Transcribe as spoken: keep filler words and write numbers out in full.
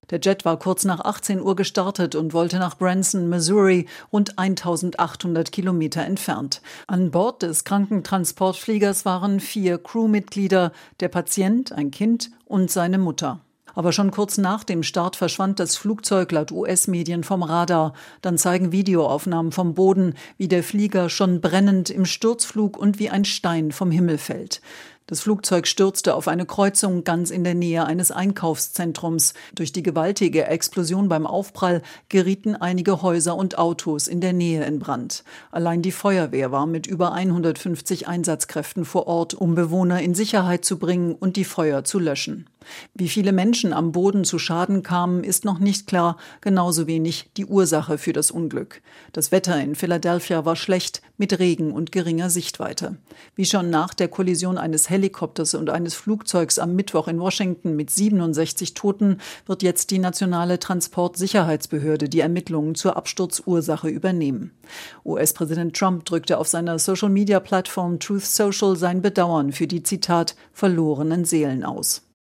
Der Jet war kurz nach achtzehn Uhr gestartet und wollte nach Branson, Missouri, rund eintausendachthundert Kilometer entfernt. An Bord des Krankentransportfliegers waren vier Crewmitglieder, der Patient, ein Kind und seine Mutter. Aber schon kurz nach dem Start verschwand das Flugzeug laut U S-Medien vom Radar. Dann zeigen Videoaufnahmen vom Boden, wie der Flieger schon brennend im Sturzflug und wie ein Stein vom Himmel fällt. Das Flugzeug stürzte auf eine Kreuzung ganz in der Nähe eines Einkaufszentrums. Durch die gewaltige Explosion beim Aufprall gerieten einige Häuser und Autos in der Nähe in Brand. Allein die Feuerwehr war mit über hundertfünfzig Einsatzkräften vor Ort, um Bewohner in Sicherheit zu bringen und die Feuer zu löschen. Wie viele Menschen am Boden zu Schaden kamen, ist noch nicht klar, genauso wenig die Ursache für das Unglück. Das Wetter in Philadelphia war schlecht, mit Regen und geringer Sichtweite. Wie schon nach der Kollision eines Helikopters und eines Flugzeugs am Mittwoch in Washington mit siebenundsechzig Toten wird jetzt die nationale Transportsicherheitsbehörde die Ermittlungen zur Absturzursache übernehmen. U S-Präsident Trump drückte auf seiner Social-Media-Plattform Truth Social sein Bedauern für die, Zitat, verlorenen Seelen aus.